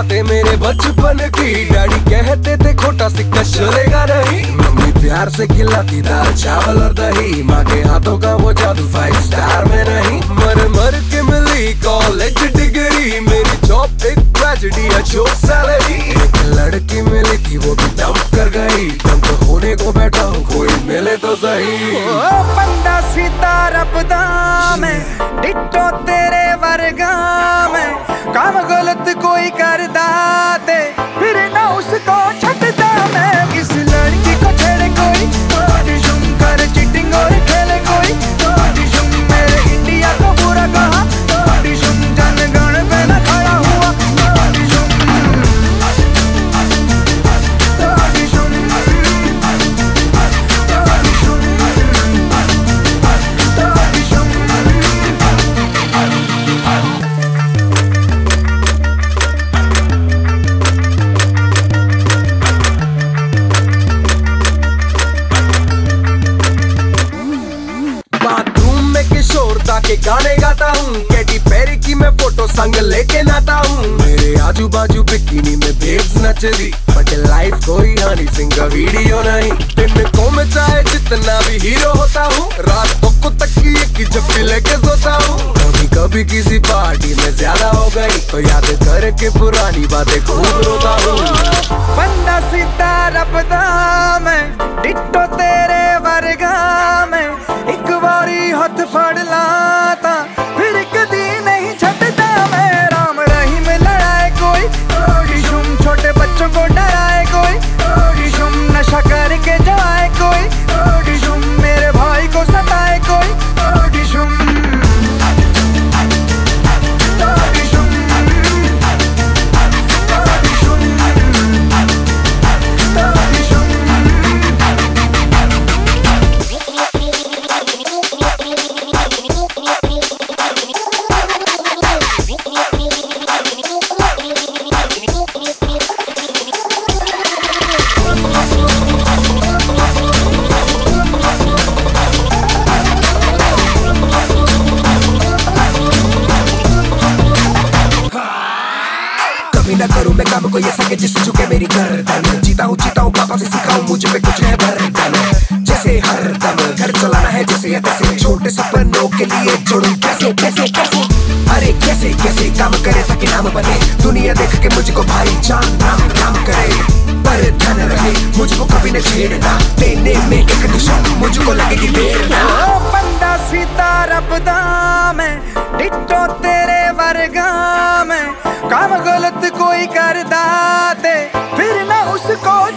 बातें मेरे बचपन की। डैडी कहते थे खोटा सिक्का चलेगा नहीं। मम्मी प्यार से खिलाती दाल चावल और दही। माँ के हाथों का वो जादू 5 स्टार में नहीं। मर मर के मिली कॉलेज डिग्री। मेरी जॉब एक ट्रेजेडी है, जो सैलरी। एक लड़की मिली थी वो भी डंप कर गई। डंप होने को बैठा हूँ, कोई मिले तो सही। बंदा सीधा रबदा में, डिट्टो तेरे वर्गा में। काम गलत कोई करदा ते फिर ना उसको छटदा मैं। किस लड़की को छेड़े कोई, झुम कर चीटिंग और खेले कोई। झुम मेरे इंडिया को बुरा कहा, झुम जनगण पे न खड़ा हुआ। के गाने गाता हूँ, कैटी पेरी की मैं फोटो संग लेके नाता हूँ। मेरे आजू बाजू बिकिनी में बेब्स नच रही, बट लाइफ कोई हनी सिंह का वीडियो नहीं। दिन को मैं चाहे जितना भी हीरो होता हूँ, रातों को तकिए की जप्पी लेके सोता हूँ। कभी कभी किसी पार्टी में ज्यादा हो गई तो याद करके पुरानी बातें खूब रोता हूँ। बंदा सीधा रबदा में, डिट्टो तेरे वर्गा में। एक बारी हाथ फड़ लाता फिर कदी नहीं छटता मैं। राम रहीम लड़ाए कोई, झुम छोटे बच्चों को डराए कोई। झुम नशा करके जाए कोई, झुम मेरे भाई को सताए कोई। झुम ना करूं मैं काम कोई ऐसा कि जिससे झुके मेरी गर्दन। जीता हूँ पापा से सीखा हूँ, मुझ पे कुछ है बर्डन। जैसे हर दम घर चलाना है जैसे या तैसे, छोटे सपनों के लिए जोड़ूं कैसे कैसे कैसे। अरे कैसे कैसे काम करे ताकि नाम बने, दुनिया देख के मुझको भाई जान राम राम करे। पर ध्यान रहे मुझको कभी न छेड़ना, देने में एक दिशा मुझको लगेगी देर ना। बंदा सीधा रबदा में, डिट्टो तेरे वर्गा में। काम गलत कोई करदा ते फिर ना उसको